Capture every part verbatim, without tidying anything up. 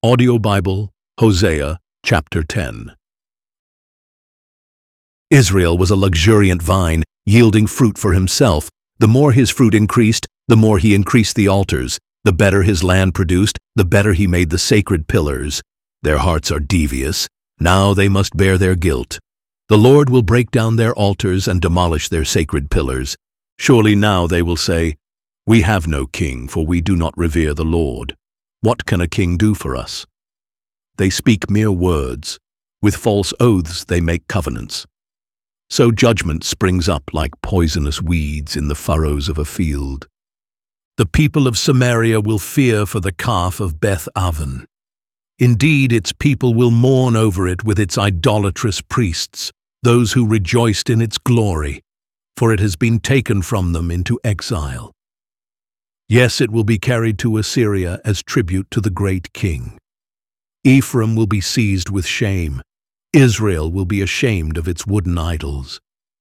Audio Bible, Hosea, chapter ten. Israel was a luxuriant vine, yielding fruit for himself. The more his fruit increased, the more he increased the altars. The better his land produced, the better he made the sacred pillars. Their hearts are devious. Now they must bear their guilt. The Lord will break down their altars and demolish their sacred pillars. Surely now they will say, "We have no king, for we do not revere the Lord. What can a king do for us?" They speak mere words. With false oaths they make covenants. So judgment springs up like poisonous weeds in the furrows of a field. The people of Samaria will fear for the calf of Beth-aven. Indeed, its people will mourn over it with its idolatrous priests, those who rejoiced in its glory, for it has been taken from them into exile. Yes, it will be carried to Assyria as tribute to the great king. Ephraim will be seized with shame. Israel will be ashamed of its wooden idols.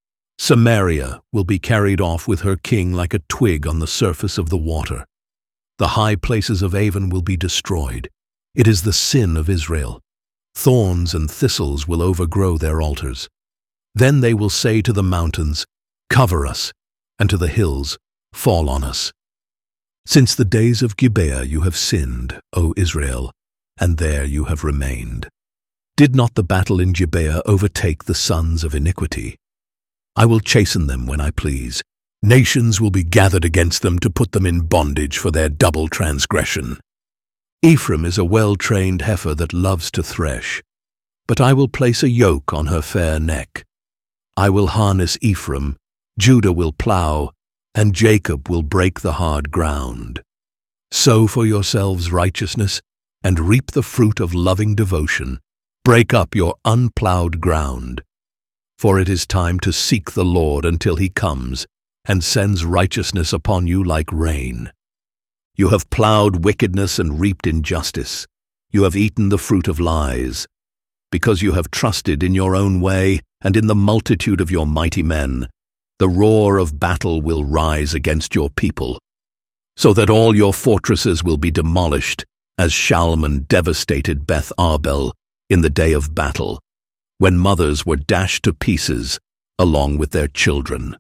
Samaria will be carried off with her king like a twig on the surface of the water. The high places of Avon will be destroyed. It is the sin of Israel. Thorns and thistles will overgrow their altars. Then they will say to the mountains, "Cover us," and to the hills, "Fall on us." Since the days of Gibeah you have sinned, O Israel, and there you have remained. Did not the battle in Gibeah overtake the sons of iniquity? I will chasten them when I please. Nations will be gathered against them to put them in bondage for their double transgression. Ephraim is a well-trained heifer that loves to thresh, but I will place a yoke on her fair neck. I will harness Ephraim, Judah will plow, and Jacob will break the hard ground. Sow for yourselves righteousness, and reap the fruit of loving devotion. Break up your unplowed ground. For it is time to seek the Lord until he comes, and sends righteousness upon you like rain. You have plowed wickedness and reaped injustice. You have eaten the fruit of lies. Because you have trusted in your own way and in the multitude of your mighty men, the roar of battle will rise against your people, so that all your fortresses will be demolished, as Shalman devastated Beth-arbel in the day of battle, when mothers were dashed to pieces along with their children.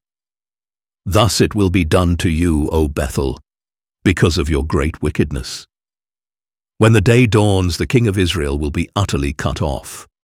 Thus it will be done to you, O Bethel, because of your great wickedness. When the day dawns, the king of Israel will be utterly cut off.